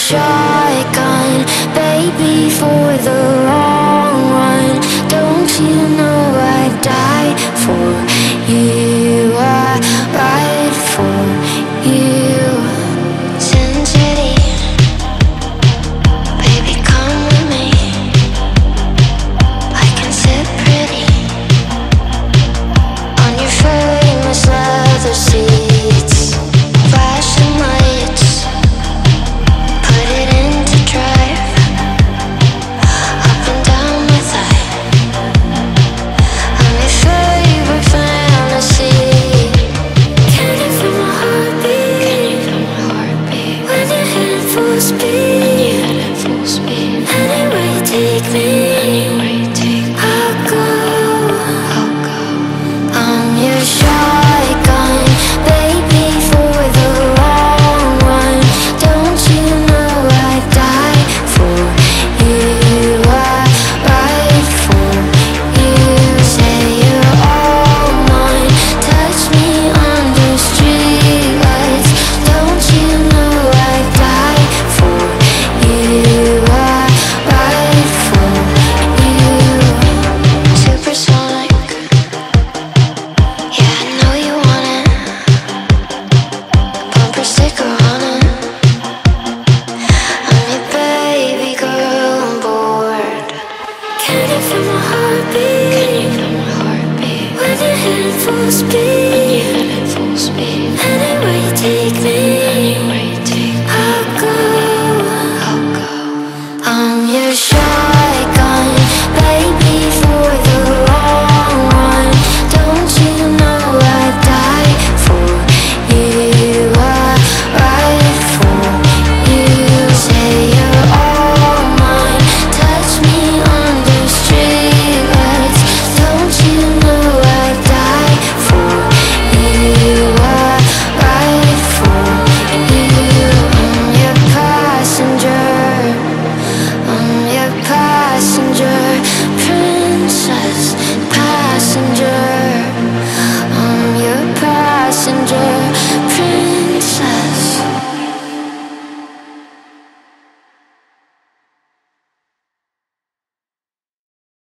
shotgun, baby, for the long run. Don't you know I'd die for you? I ride for you. Sin City, baby, come with me. I can sit pretty on your famous leather seats. Flashing lights, put it into drive. Up and down my thigh, I'm your favorite fantasy. Can you feel my heartbeat? Can you feel my heartbeat? When you're heading full speed.